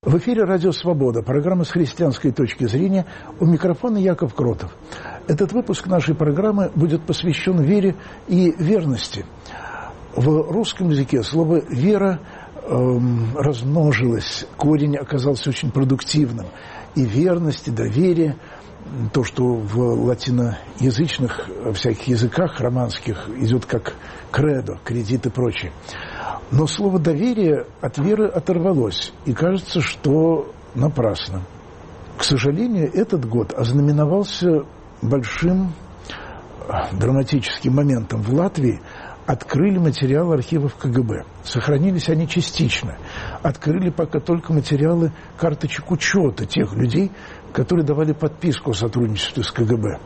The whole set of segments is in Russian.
В эфире «Радио Свобода», программа «С христианской точки зрения». У микрофона Яков Кротов. Этот выпуск нашей программы будет посвящен вере и верности. В русском языке слово «вера» размножилось, корень оказался очень продуктивным. И верность, и доверие, то, что в латиноязычных всяких языках романских идет как кредо, кредит и прочее. Но слово «доверие» от веры оторвалось, и кажется, что напрасно. К сожалению, этот год ознаменовался большим драматическим моментом. В Латвии открыли материалы архивов КГБ. Сохранились они частично. Открыли пока только материалы карточек учета тех людей, которые давали подписку о сотрудничестве с КГБ.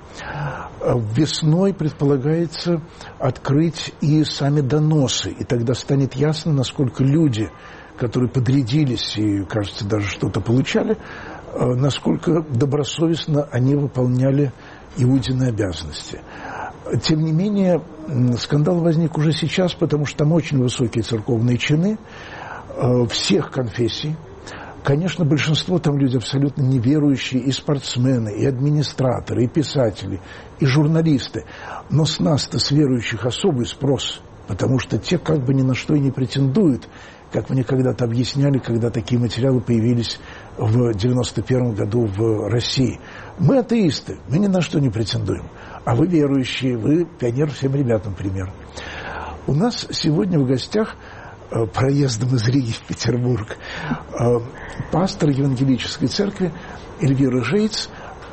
Весной предполагается открыть и сами доносы, и тогда станет ясно, насколько люди, которые подрядились и, кажется, даже что-то получали, насколько добросовестно они выполняли Иудины обязанности. Тем не менее, скандал возник уже сейчас, потому что там очень высокие церковные чины всех конфессий. Конечно, большинство там люди абсолютно неверующие, и спортсмены, и администраторы, и писатели, и журналисты. Но с нас-то, с верующих, особый спрос, потому что те как бы ни на что и не претендуют, как мне когда-то объясняли, когда такие материалы появились в 91 году в России. Мы атеисты, мы ни на что не претендуем. А вы верующие, вы пионер всем ребятам пример. У нас сегодня в гостях проездом из Риги в Петербург пастор Евангелической церкви Эльвира Жейц,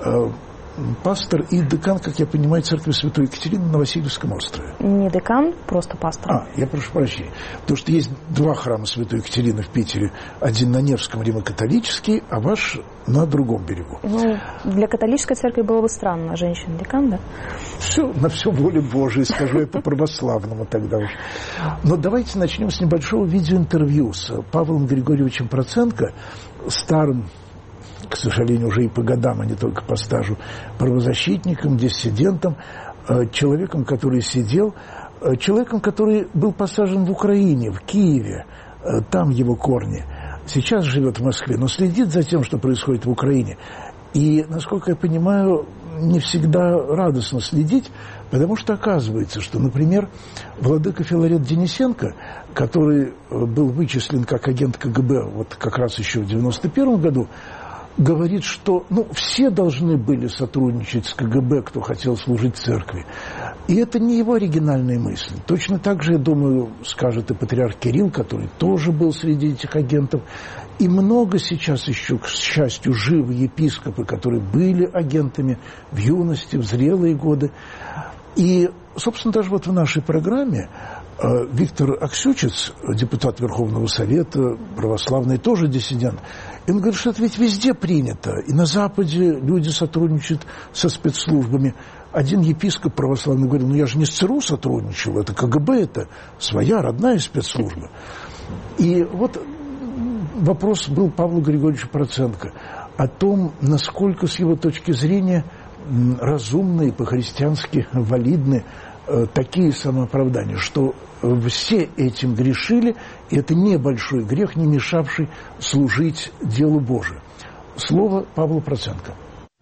пастор и декан, как я понимаю, церкви Святой Екатерины на Васильевском острове. Не декан, просто пастор. Я прошу прощения. Потому что есть два храма Святой Екатерины в Питере. Один на Невском, римо-католический, а ваш на другом берегу. Для католической церкви было бы странно, женщина-декан, да? Все, на все волю Божию, скажу я по-православному тогда уж. Но давайте начнем с небольшого видеоинтервью с Павлом Григорьевичем Проценко, старым, к сожалению, уже и по годам, а не только по стажу, правозащитником, диссидентом, человеком, который сидел, человеком, который был посажен в Украине, в Киеве, там его корни. Сейчас живет в Москве, но следит за тем, что происходит в Украине. И, насколько я понимаю, не всегда радостно следить, потому что оказывается, что, например, владыка Филарет Денисенко, который был вычислен как агент КГБ вот как раз еще в 91 году, говорит, что все должны были сотрудничать с КГБ, кто хотел служить церкви. И это не его оригинальная мысль. Точно так же, я думаю, скажет и патриарх Кирилл, который тоже был среди этих агентов. И много сейчас еще, к счастью, живы епископы, которые были агентами в юности, в зрелые годы. И, собственно, даже вот в нашей программе Виктор Аксючец, депутат Верховного Совета, православный, тоже диссидент, и он говорит, что это ведь везде принято. И на Западе люди сотрудничают со спецслужбами. Один епископ православный говорил, я же не с ЦРУ сотрудничал, это КГБ, это своя родная спецслужба. И вот вопрос был Павлу Григорьевичу Проценко о том, насколько с его точки зрения разумны и по-христиански валидны такие самооправдания, что все этим грешили, и это небольшой грех, не мешавший служить делу Божию. Слово Павлу Проценко.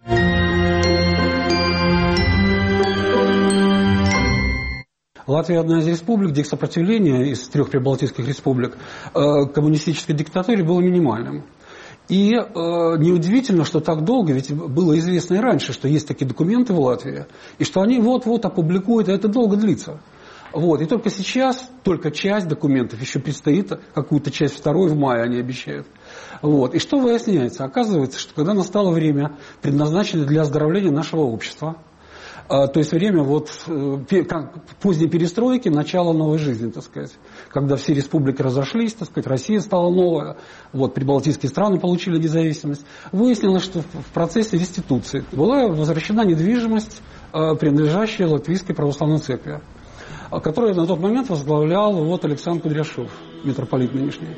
Латвия одна из республик, где сопротивление из 3 прибалтийских республик коммунистической диктатуре было минимальным. И неудивительно, что так долго, ведь было известно и раньше, что есть такие документы в Латвии, и что они вот-вот опубликуют, и это долго длится. И только сейчас, только часть документов еще предстоит, какую-то часть второй в мае они обещают. И что выясняется? Оказывается, что когда настало время, предназначенное для оздоровления нашего общества, то есть время поздней перестройки, начала новой жизни, так сказать. Когда все республики разошлись, так сказать, Россия стала новая, прибалтийские страны получили независимость. Выяснилось, что в процессе реституции была возвращена недвижимость, принадлежащая Латвийской православной церкви, которую на тот момент возглавлял Александр Кудряшов, митрополит нынешний.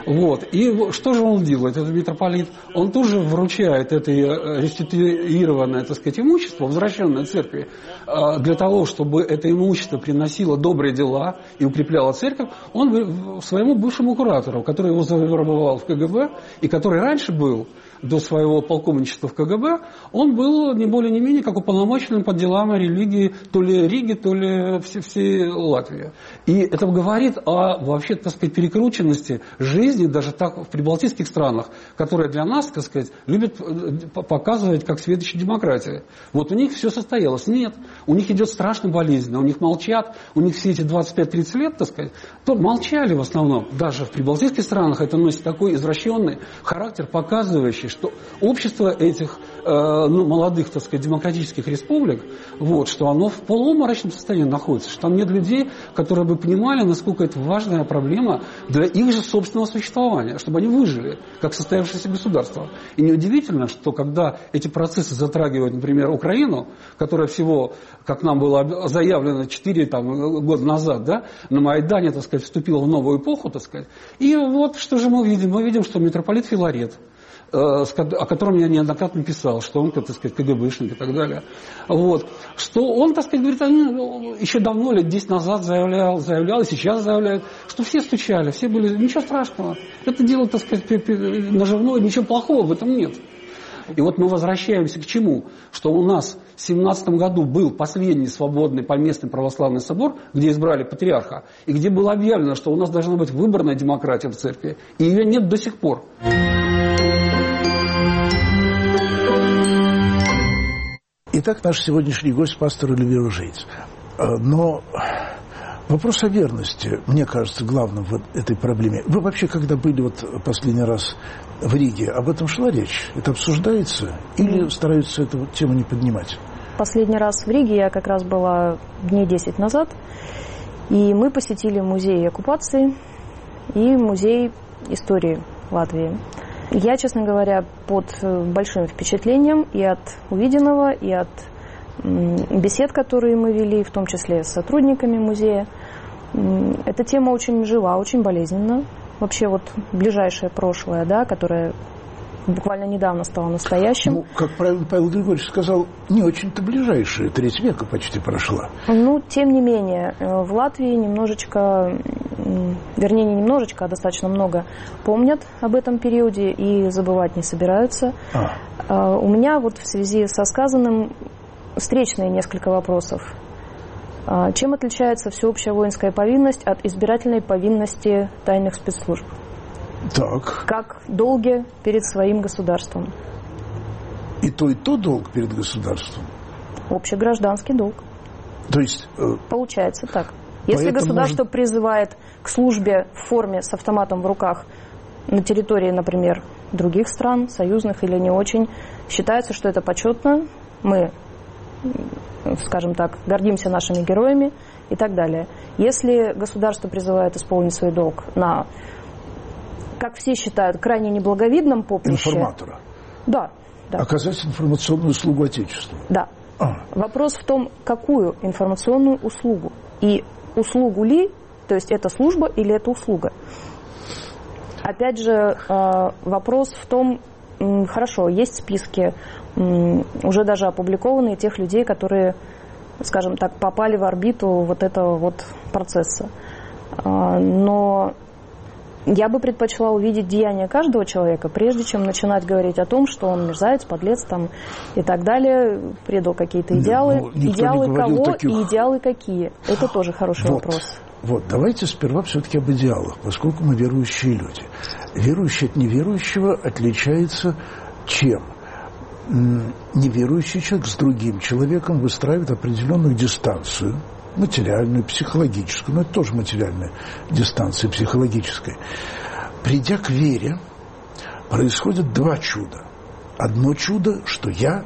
Вот. И что же он делает, этот митрополит? Он тоже вручает это реституированное, так сказать, имущество, возвращенное церкви, для того, чтобы это имущество приносило добрые дела и укрепляло церковь, он своему бывшему куратору, который его завербовал в КГБ, и который раньше был, до своего полковничества в КГБ, он был не более не менее как уполномоченным по делам религии то ли Риги, то ли всей Латвии. И это говорит о, вообще, так сказать, перекрученности жизни даже так в прибалтийских странах, которые для нас, так сказать, любят показывать как светочи демократии. Вот у них все состоялось. Нет. У них идет страшно болезненно. У них молчат. У них все эти 25-30 лет, так сказать, то молчали в основном. Даже в прибалтийских странах это носит такой извращенный характер, показывающий, что общество этих молодых, так сказать, демократических республик, вот, что оно в полуобморочном состоянии находится, что там нет людей, которые бы понимали, насколько это важная проблема для их же собственного существования, чтобы они выжили, как состоявшееся государство. И неудивительно, что когда эти процессы затрагивают, например, Украину, которая всего, как нам было заявлено 4 года назад, да, на Майдане, так сказать, вступила в новую эпоху, так сказать, и вот что же мы видим? Мы видим, что митрополит Филарет, о котором я неоднократно писал, что он, так сказать, КГБшник и так далее. Вот. Что он, так сказать, говорит, еще давно, лет 10 назад заявлял, и сейчас заявляет, что все стучали, все были, ничего страшного. Это дело, так сказать, наживное, ничего плохого в этом нет. И вот мы возвращаемся к чему? Что у нас в 1917 году был последний свободный поместный православный собор, где избрали патриарха, и где было объявлено, что у нас должна быть выборная демократия в церкви, и ее нет до сих пор. Итак, наш сегодняшний гость – пастор Эльвира Жейц. Но вопрос о верности, мне кажется, главным в этой проблеме. Вы вообще, когда были вот последний раз в Риге, об этом шла речь? Это обсуждается? Или стараются эту тему не поднимать? Последний раз в Риге я как раз была дней 10 назад, и мы посетили музей оккупации и музей истории Латвии. Я, честно говоря, под большим впечатлением и от увиденного, и от бесед, которые мы вели, в том числе с сотрудниками музея. Эта тема очень жива, очень болезненна. Вообще вот ближайшее прошлое, да, которое буквально недавно стало настоящим. Ну, как правильно Павел Григорьевич сказал, не очень-то ближайшее, 3 века почти прошла. Ну, тем не менее, в Латвии немножечко, вернее, не немножечко, а достаточно много помнят об этом периоде и забывать не собираются. У меня вот в связи со сказанным встречные несколько вопросов. Чем отличается всеобщая воинская повинность от избирательной повинности тайных спецслужб? Так. Как долги перед своим государством. И то долг перед государством? Общегражданский долг. То есть... Получается так. Если государство призывает к службе в форме с автоматом в руках на территории, например, других стран, союзных или не очень, считается, что это почетно, мы, скажем так, гордимся нашими героями и так далее. Если государство призывает исполнить свой долг на, как все считают, крайне неблаговидном поприще... Информатора. Да. Оказать информационную услугу Отечеству. Да. Вопрос в том, какую информационную услугу. И услугу ли, то есть это служба или это услуга. Опять же, вопрос в том, хорошо, есть списки, уже даже опубликованные тех людей, которые, скажем так, попали в орбиту вот этого вот процесса. Но я бы предпочла увидеть деяния каждого человека, прежде чем начинать говорить о том, что он мерзавец, подлец там, и так далее, предал какие-то идеалы. Идеалы кого таких... и идеалы какие? Это тоже хороший вопрос. Вот, давайте сперва все-таки об идеалах, поскольку мы верующие люди. Верующий от неверующего отличается чем? Неверующий человек с другим человеком выстраивает определенную дистанцию, материальную, психологическую, но это тоже материальная дистанция психологическая. Придя к вере, происходит 2 чуда. Одно чудо, что я,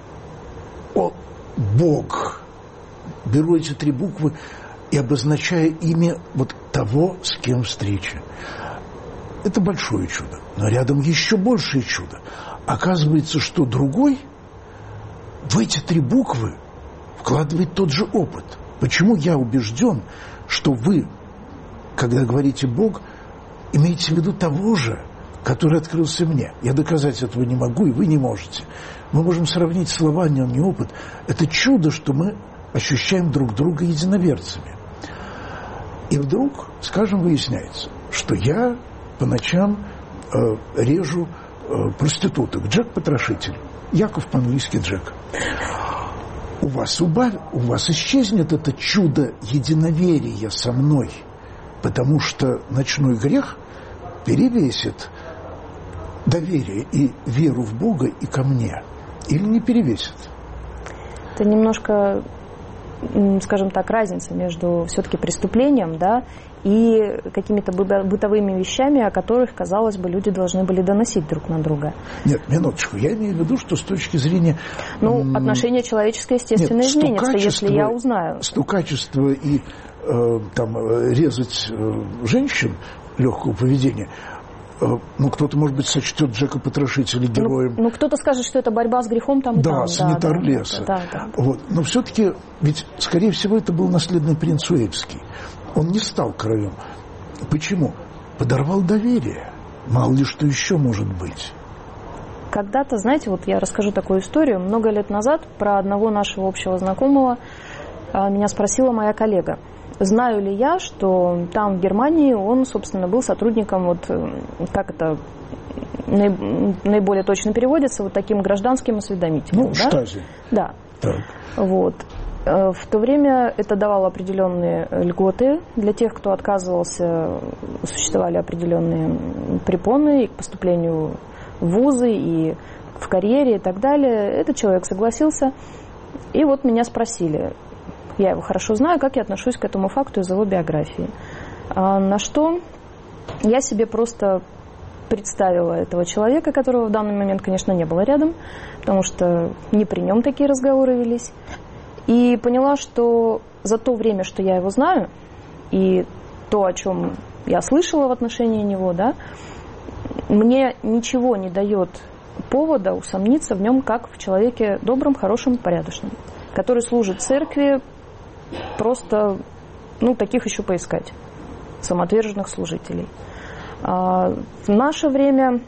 Бог, беру эти 3 буквы и обозначаю имя вот того, с кем встреча. Это большое чудо. Но рядом еще большее чудо. Оказывается, что другой в эти 3 буквы вкладывает тот же опыт. Почему я убежден, что вы, когда говорите Бог, имеется в виду того же, который открылся мне. Я доказать этого не могу, и вы не можете. Мы можем сравнить слова, но не опыт. Это чудо, что мы ощущаем друг друга единоверцами. И вдруг, скажем, выясняется, что я по ночам режу проституток. Джек-потрошитель. Яков по-английски Джек. У вас исчезнет это чудо единоверия со мной, потому что ночной грех перевесит доверие и веру в Бога и ко мне. Или не перевесит? Это немножко, скажем так, разница между все-таки преступлением, да, и какими-то бытовыми вещами, о которых, казалось бы, люди должны были доносить друг на друга. Нет, минуточку. Я имею в виду, что с точки зрения... отношение человеческое, естественно, изменится, если я узнаю. Стукачество и резать женщин легкого поведения... кто-то, может быть, сочтет Джека-потрошителя героем. Кто-то скажет, что это борьба с грехом там и там. Санитар леса. Но все-таки, ведь, скорее всего, это был наследный принц Уэльский. Он не стал королем. Почему? Подорвал доверие. Мало ли что еще может быть. Когда-то, знаете, я расскажу такую историю. Много лет назад про одного нашего общего знакомого меня спросила моя коллега. Знаю ли я, что там, в Германии, он, собственно, был сотрудником, как это наиболее точно переводится, таким гражданским осведомителем. Штази. Да. Так. В то время это давало определенные льготы для тех, кто отказывался, существовали определенные препоны и к поступлению в вузы, и в карьере, и так далее. Этот человек согласился, и меня спросили. Я его хорошо знаю, как я отношусь к этому факту из его биографии. На что я себе просто представила этого человека, которого в данный момент, конечно, не было рядом, потому что не при нем такие разговоры велись. И поняла, что за то время, что я его знаю, и то, о чем я слышала в отношении него, мне ничего не дает повода усомниться в нем как в человеке добром, хорошем, порядочном, который служит церкви. Просто, таких еще поискать, самоотверженных служителей. В наше время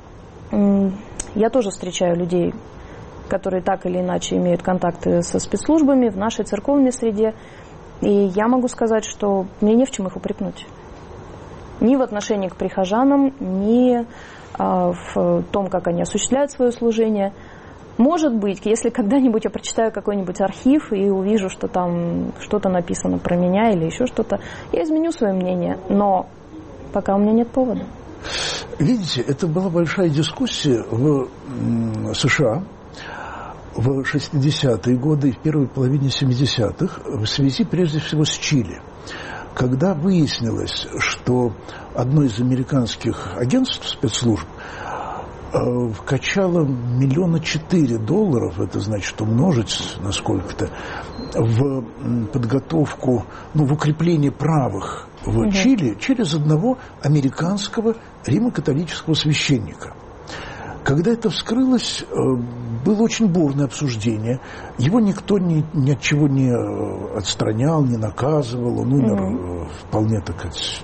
я тоже встречаю людей, которые так или иначе имеют контакты со спецслужбами в нашей церковной среде. И я могу сказать, что мне не в чем их упрекнуть. Ни в отношении к прихожанам, ни в том, как они осуществляют свое служение. Может быть, если когда-нибудь я прочитаю какой-нибудь архив и увижу, что там что-то написано про меня или еще что-то, я изменю свое мнение, но пока у меня нет повода. Видите, это была большая дискуссия в США в 60-е годы и в первой половине 70-х в связи прежде всего с Чили. Когда выяснилось, что одно из американских агентств спецслужб вкачало $1,4 миллиона, это значит умножить на сколько-то, в подготовку, в укрепление правых в Чили через одного американского римо-католического священника. Когда это вскрылось, было очень бурное обсуждение. Его никто ни от чего не отстранял, не наказывал. Он умер вполне, так сказать,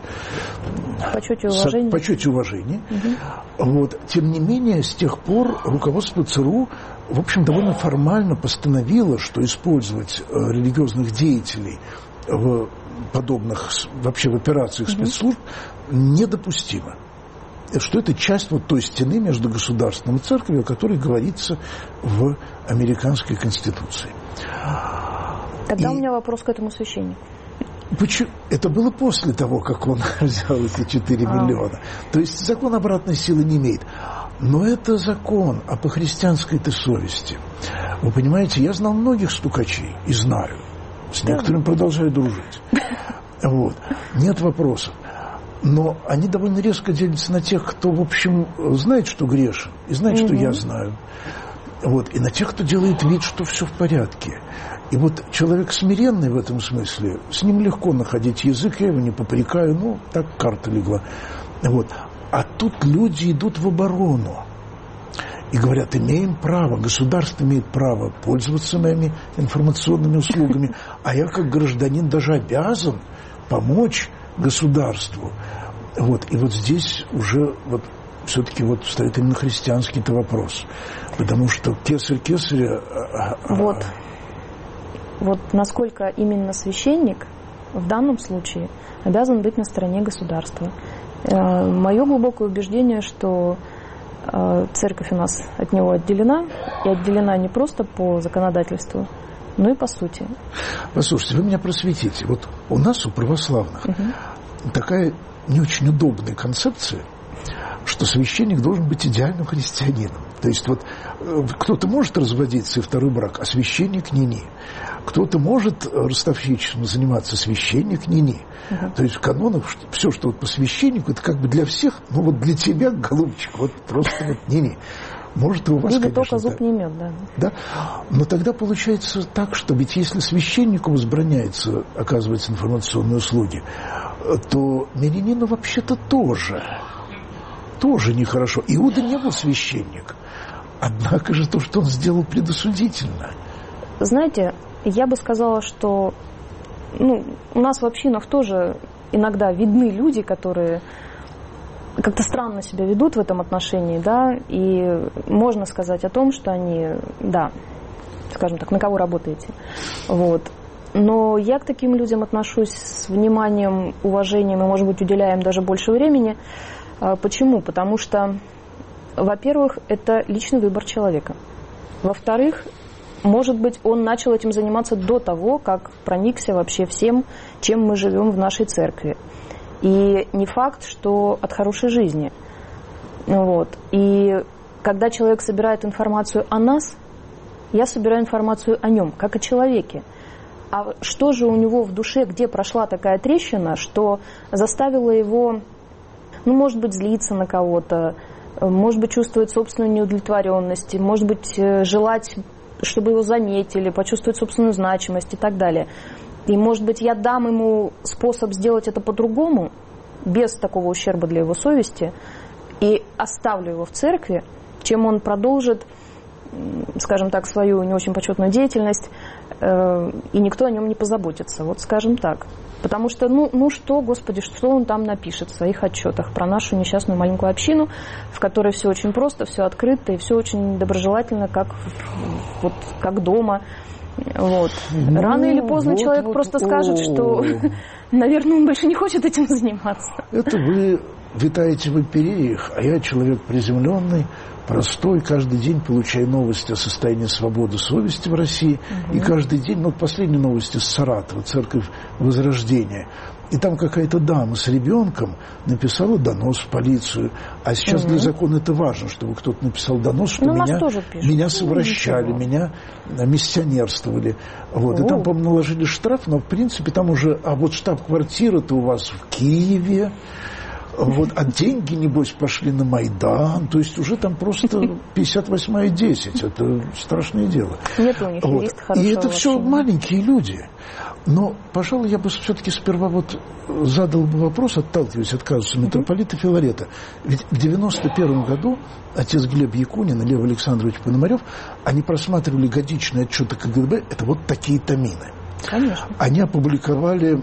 в почете и уважении. Тем не менее, с тех пор руководство ЦРУ, в общем, довольно формально постановило, что использовать религиозных деятелей в подобных, вообще в операциях спецслужб недопустимо. Что это часть той стены между государством и церковью, о которой говорится в американской конституции. Тогда у меня вопрос к этому священнику. Почему? Это было после того, как он взял эти 4 миллиона. То есть закон обратной силы не имеет. Но это закон о по-христианской-то совести. Вы понимаете, я знал многих стукачей и знаю. С некоторыми продолжаю дружить. Нет вопросов. Но они довольно резко делятся на тех, кто, в общем, знает, что грешен, и знает, что я знаю. И на тех, кто делает вид, что все в порядке. И человек смиренный в этом смысле, с ним легко находить язык, я его не попрекаю, так карта легла. А тут люди идут в оборону и говорят, имеем право, государство имеет право пользоваться моими информационными услугами, а я как гражданин даже обязан помочь государству Вот. И вот здесь уже вот все-таки вот стоит именно христианский-то вопрос. Потому что кесарь кесаря... Вот насколько именно священник в данном случае обязан быть на стороне государства. Мое глубокое убеждение, что церковь у нас от него отделена, и отделена не просто по законодательству, но и по сути. Послушайте, вы меня просветите. Вот у нас, у православных, такая не очень удобная концепция, что священник должен быть идеальным христианином. То есть вот кто-то может разводиться и второй брак, а священник ни-ни. Кто-то может ростовщичеством заниматься, священник ни-ни. То есть в канонах все, что вот по священнику, это как бы для всех, ну вот для тебя, голубчик, вот просто вот ни-ни. Может, и у вас, или конечно, только зуб не имет, да. Но тогда получается так, что ведь если священнику возбраняется оказывать информационные услуги, то мирянину вообще-то тоже нехорошо. Иуда не был священник. Однако же то, что он сделал, предосудительно. Знаете, я бы сказала, что у нас в общинах тоже иногда видны люди, которые как-то странно себя ведут в этом отношении, да, и можно сказать о том, что они, да, скажем так, на кого работаете. Вот. Но я к таким людям отношусь с вниманием, уважением и, может быть, уделяю им даже больше времени. Почему? Потому что, во-первых, это личный выбор человека. Во-вторых, может быть, он начал этим заниматься до того, как проникся вообще всем, чем мы живем в нашей церкви. И не факт, что от хорошей жизни. Вот. И когда человек собирает информацию о нас, я собираю информацию о нем, как о человеке. А что же у него в душе, где прошла такая трещина, что заставила его, может быть, злиться на кого-то, может быть, чувствовать собственную неудовлетворенность, может быть, желать, чтобы его заметили, почувствовать собственную значимость и так далее. И, может быть, я дам ему способ сделать это по-другому, без такого ущерба для его совести, и оставлю его в церкви, чем он продолжит, скажем так, свою не очень почетную деятельность, и никто о нем не позаботится, вот скажем так. Потому что, что, Господи, что он там напишет в своих отчетах про нашу несчастную маленькую общину, в которой все очень просто, все открыто и все очень доброжелательно, как дома. Вот. Рано или поздно человек просто скажет, что, наверное, он больше не хочет этим заниматься. Это вы витаете в империях, а я человек приземленный, простой, каждый день получаю новости о состоянии свободы совести в России. И каждый день, последние новости с Саратова, церковь Возрождения. И там какая-то дама с ребенком написала донос в полицию. А сейчас для закона это важно, чтобы кто-то написал донос, что меня совращали, меня миссионерствовали. Вот. И там, по-моему, наложили штраф, но в принципе там уже, вот штаб-квартира-то у вас в Киеве. Вот, а деньги, небось, пошли на Майдан. То есть уже там просто 58-я 10. Это страшное дело. Нет у них юриста хорошего. И это все маленькие люди. Но, пожалуй, я бы все-таки сперва задал бы вопрос, отталкиваясь от казуса митрополита Филарета. Ведь в 91 году отец Глеб Якунин и Лев Александрович Пономарев, они просматривали годичные отчеты КГБ, это вот такие томины. Конечно. Они опубликовали,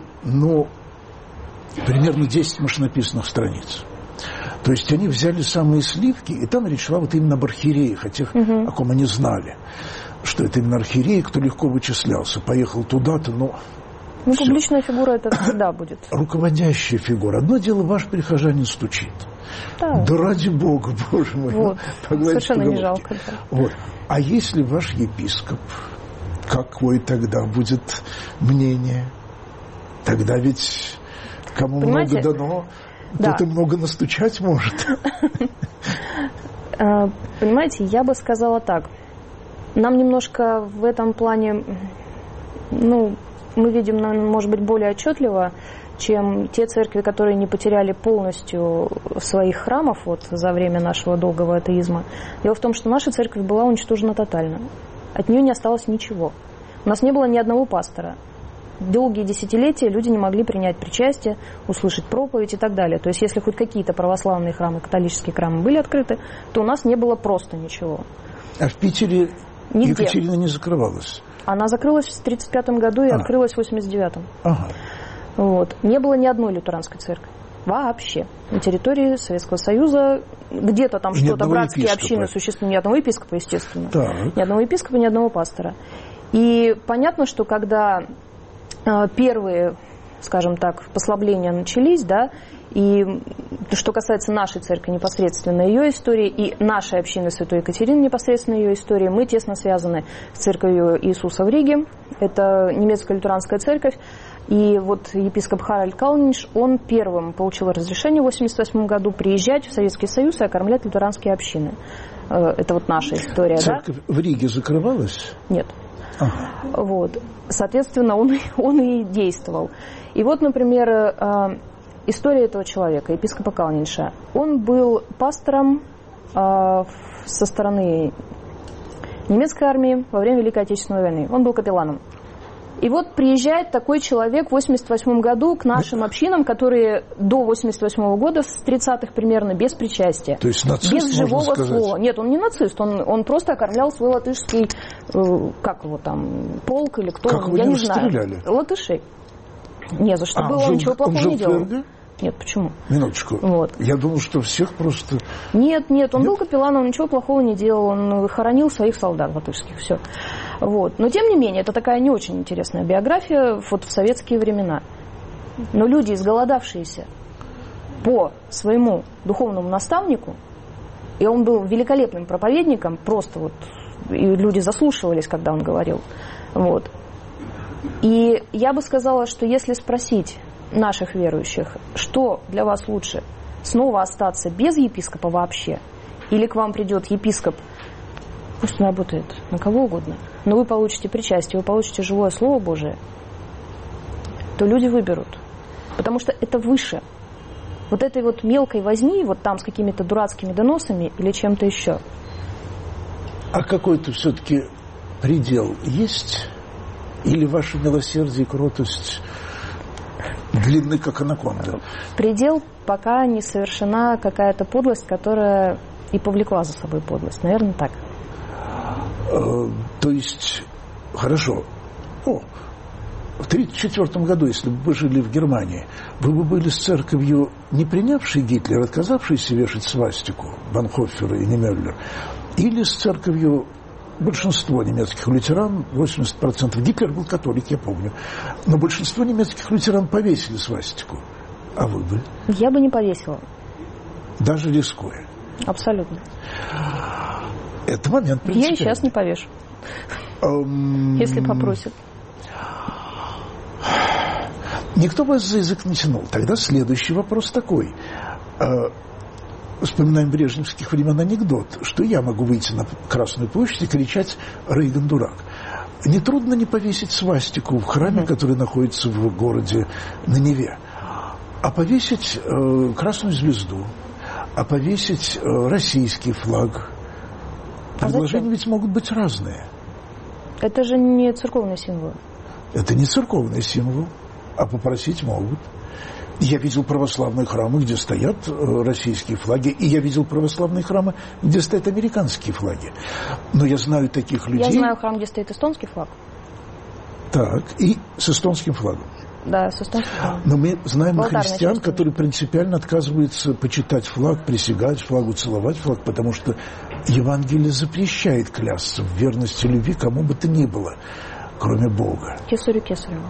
примерно 10 машинописных страниц. То есть они взяли самые сливки, и там речь шла именно об архиереях, о тех, о ком они знали. Что это именно архиерей, кто легко вычислялся. Поехал туда-то, публичная фигура это всегда будет. Руководящая фигура. Одно дело, ваш прихожанин стучит. Да ради Бога, Боже мой. Вот. Совершенно не жалко. Да. Вот. А если ваш епископ, какое тогда будет мнение? Тогда ведь... Кому много дано, кто-то много настучать может. Понимаете, я бы сказала так. Нам немножко в этом плане, мы видим, может быть, более отчетливо, чем те церкви, которые не потеряли полностью своих храмов за время нашего долгого атеизма. Дело в том, что наша церковь была уничтожена тотально. От нее не осталось ничего. У нас не было ни одного пастора. Долгие десятилетия люди не могли принять причастие, услышать проповедь и так далее. То есть, если хоть какие-то православные храмы, католические храмы были открыты, то у нас не было просто ничего. А в Питере нигде. Екатерина не закрывалась? Она закрылась в 1935 году и открылась в 1989. Ага. Вот. Не было ни одной лютеранской церкви. Вообще. На территории Советского Союза где-то там что-то, братские общины существуют. Ни одного епископа, естественно. Так. Ни одного епископа, ни одного пастора. И понятно, что когда первые, скажем так, послабления начались, да, и что касается нашей церкви непосредственно ее истории и нашей общины Святой Екатерины непосредственно ее истории, мы тесно связаны с церковью Иисуса в Риге. Это немецкая лютеранская церковь. И вот епископ Харальд Калнинш, он первым получил разрешение в 1988 году приезжать в Советский Союз и окормлять лютеранские общины. Это вот наша история. Церковь, да? В Риге закрывалась? Нет. Ага. Вот. Соответственно, он и действовал. И вот, например, история этого человека, епископа Калнинша. Он был пастором со стороны немецкой армии во время Великой Отечественной войны. Он был капелланом. И вот приезжает такой человек в 1988 году к нашим общинам, которые до 1988 года, с 30-х примерно, без причастия. То есть нацист, без живого можно сказать? слова. Нет, он не нацист, он просто окормлял свой латышский, как его там, полк или кто, как я не знаю. Стреляли? Латышей. Не за что было, он ничего плохого не делал. Нет, почему? Минуточку. Вот. Я думал, что всех просто... Нет, он был капелланом, он ничего плохого не делал, он хоронил своих солдат латышских, все. Вот. Но, тем не менее, это такая не очень интересная биография вот в советские времена. Но люди, изголодавшиеся по своему духовному наставнику, и он был великолепным проповедником, просто вот, и люди заслушивались, когда он говорил. Вот. И я бы сказала, что если спросить наших верующих, что для вас лучше, снова остаться без епископа вообще, или к вам придет епископ, пусть он работает на кого угодно, но вы получите причастие, вы получите живое Слово Божие, то люди выберут. Потому что это выше. Вот этой вот мелкой возни, вот там с какими-то дурацкими доносами или чем-то еще. А какой-то все-таки предел есть? Или ваше милосердие и кротость длинны, как анаконда? Предел, пока не совершена какая-то подлость, которая и повлекла за собой подлость. Наверное, так. То есть, хорошо. В 1934 году, если бы вы жили в Германии, вы бы были с церковью, не принявшей Гитлера, отказавшейся вешать свастику Банхофера и Немеллер, или с церковью большинство немецких лютеран, 80%, Гитлер был католик, я помню, но большинство немецких лютеран повесили свастику. А вы бы? Я бы не повесила. Даже рискуя? Абсолютно. Это момент принципиальный. Я и сейчас не повешу. Если попросят. Никто вас за язык не тянул. Тогда следующий вопрос такой. Вспоминаем брежневских времен анекдот, что я могу выйти на Красную площадь и кричать «Рейган дурак». Нетрудно не повесить свастику в храме, который находится в городе на Неве, а повесить красную звезду, а повесить российский флаг. Предложения ведь могут быть разные. Это же не церковный символ. Это не церковный символ, а попросить могут. Я видел православные храмы, где стоят российские флаги, и я видел православные храмы, где стоят американские флаги. Но я знаю таких людей... Я знаю храм, где стоит эстонский флаг. Так, и с эстонским флагом. Да, с эстонским флагом. Но мы знаем христиан, которые принципиально отказываются почитать флаг, присягать флагу, целовать флаг, потому что Евангелие запрещает клясться в верности любви кому бы то ни было, кроме Бога. Кесарю Кесарева.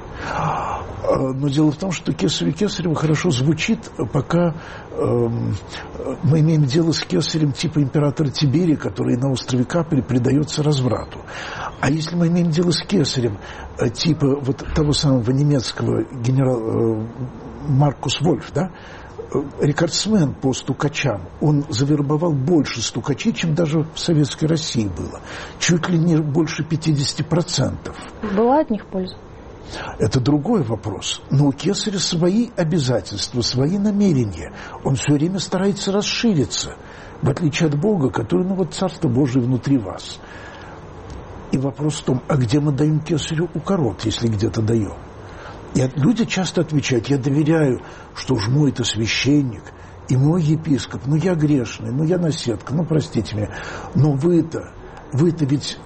Но дело в том, что Кесарю Кесарева хорошо звучит, пока мы имеем дело с кесарем типа императора Тиберия, который на острове Капри предается разврату. А если мы имеем дело с кесарем типа вот того самого немецкого генерала Маркус Вольф, да, рекордсмен по стукачам, он завербовал больше стукачей, чем даже в Советской России было. Чуть ли не больше 50%. Была от них польза? Это другой вопрос. Но у кесаря свои обязательства, свои намерения. Он все время старается расшириться, в отличие от Бога, который, Царство Божие внутри вас. И вопрос в том, а где мы даем кесарю укорот, если где-то даем? И люди часто отвечают: я доверяю, что уж мой-то священник и мой епископ, я грешный, я наседка, простите меня, но вы-то ведь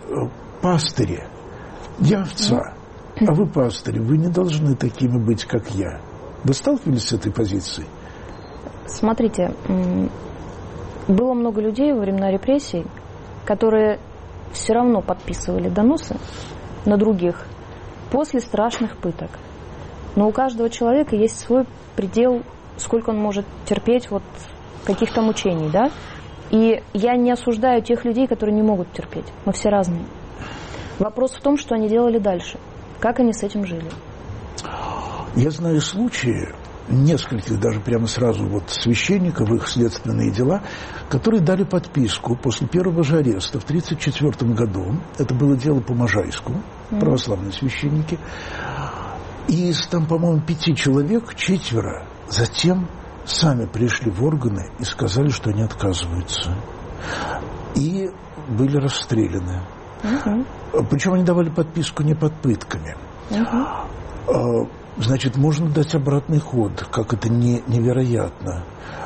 пастыри, я овца. А вы, пастыри, вы не должны такими быть, как я. Вы сталкивались с этой позицией? Смотрите, было много людей во времена репрессий, которые все равно подписывали доносы на других после страшных пыток. Но у каждого человека есть свой предел, сколько он может терпеть вот каких-то мучений, да? И я не осуждаю тех людей, которые не могут терпеть. Мы все разные. Вопрос в том, что они делали дальше. Как они с этим жили? Я знаю случаи, нескольких даже прямо сразу вот священников, их следственные дела, которые дали подписку после первого же ареста в 1934 году. Это было дело по Можайску, православные священники. И из там, по-моему, 5 человек 4 затем сами пришли в органы и сказали, что они отказываются. И были расстреляны. Причем они давали подписку не под пытками. Значит, можно дать обратный ход, как это невероятно.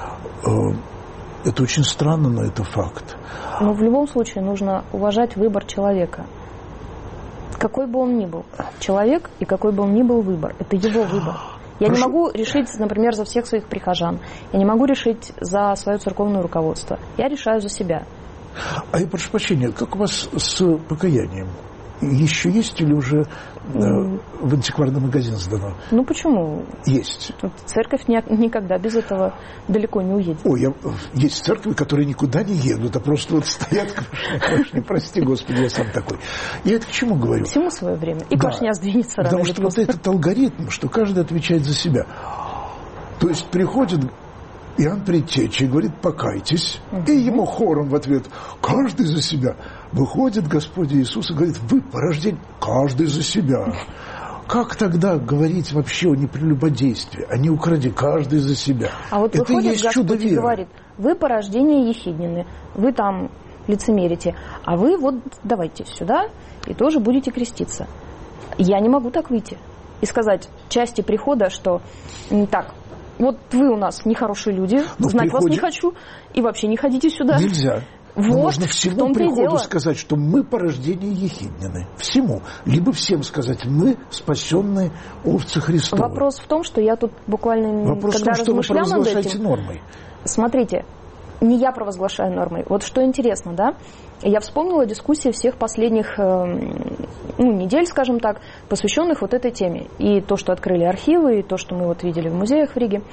Это очень странно, но это факт. Но в любом случае нужно уважать выбор человека. Какой бы он ни был человек и какой бы он ни был выбор. Это его выбор. Я не могу решить, например, за всех своих прихожан. Я не могу решить за свое церковное руководство. Я решаю за себя. А я прошу прощения, как у вас с покаянием? Еще есть или уже в антикварный магазин сдано? Ну почему? Есть. Церковь никогда без этого далеко не уедет. Ой, есть церкви, которые никуда не едут, а просто вот стоят квашня. Прости, Господи, я сам такой. Я это к чему говорю? Всему свое время. И квашня сдвинется рано или поздно. Потому что вот этот алгоритм, что каждый отвечает за себя. То есть приходит Иоанн Предтеча и говорит: покайтесь. И ему хором в ответ: каждый за себя. Выходит Господь Иисус и говорит: вы порождение, каждый за себя. Как тогда говорить вообще о непрелюбодействии, о неукраде, каждый за себя? А вот это выходит есть Господь чудо веры. И говорит: вы порождение ехиднины, вы там лицемерите, а вы вот давайте сюда и тоже будете креститься. Я не могу так выйти и сказать части прихода, что так, вот вы у нас нехорошие люди, знать вас не хочу, и вообще не ходите сюда. Нельзя. Вот, но можно всему приходу сказать, что мы порождение ехиднины. Всему. Либо всем сказать: мы спасенные овцы Христовы. Вопрос в том, что я тут буквально, вопрос когда в том, что вы провозглашаете нормой. Смотрите, не я провозглашаю нормой. Вот что интересно, да? Я вспомнила дискуссии всех последних недель, скажем так, посвященных вот этой теме. И то, что открыли архивы, и то, что мы вот видели в музеях в Риге.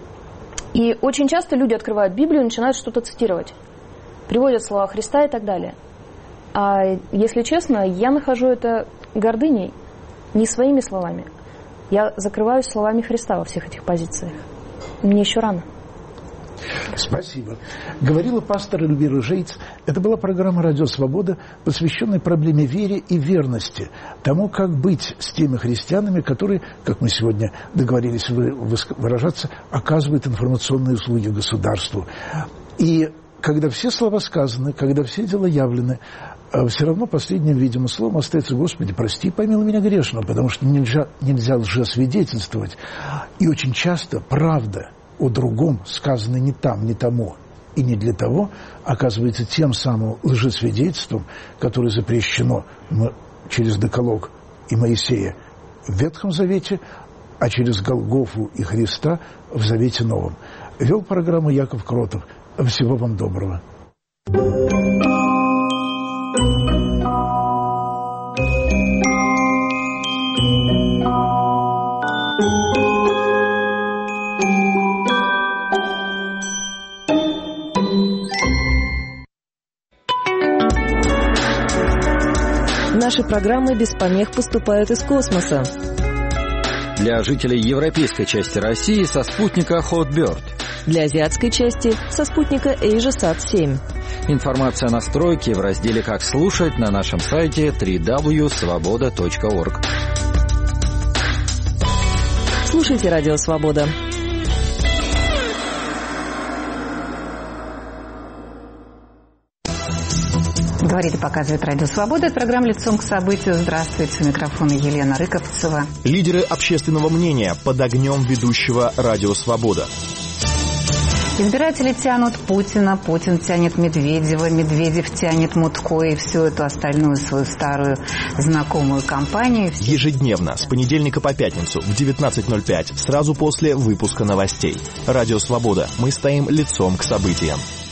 И очень часто люди открывают Библию и начинают что-то цитировать. Приводят слова Христа и так далее. А если честно, я нахожу это гордыней, не своими словами. Я закрываюсь словами Христа во всех этих позициях. Мне еще рано. Спасибо. Говорила пастор Эльвира Жейц. Это была программа «Радио Свобода», посвященная проблеме веры и верности, тому, как быть с теми христианами, которые, как мы сегодня договорились выражаться, оказывают информационные услуги государству. И когда все слова сказаны, когда все дела явлены, все равно последним, видимо, словом остается: Господи, прости и помилуй меня грешного, потому что нельзя лжесвидетельствовать. И очень часто правда о другом сказано не там, не тому и не для того, оказывается тем самым лжесвидетельством, которое запрещено через Декалог и Моисея в Ветхом Завете, а через Голгофу и Христа в Завете Новом. Вел программу Яков Кротов. Всего вам доброго. Наши программы без помех поступают из космоса. Для жителей европейской части России со спутника Hotbird. Для азиатской части со спутника AsiaSat-7. Информация о настройке в разделе «Как слушать» на нашем сайте www.svoboda.org. Слушайте «Радио Свобода». Говорит и показывает «Радио Свобода». Это программа «Лицом к событию». Здравствуйте, у микрофона Елена Рыковцева. Лидеры общественного мнения под огнем ведущего «Радио Свобода». Избиратели тянут Путина, Путин тянет Медведева, Медведев тянет Мутко и всю эту остальную свою старую знакомую компанию. Ежедневно, с понедельника по пятницу в 19:05, сразу после выпуска новостей. Радио «Свобода». Мы стоим лицом к событиям.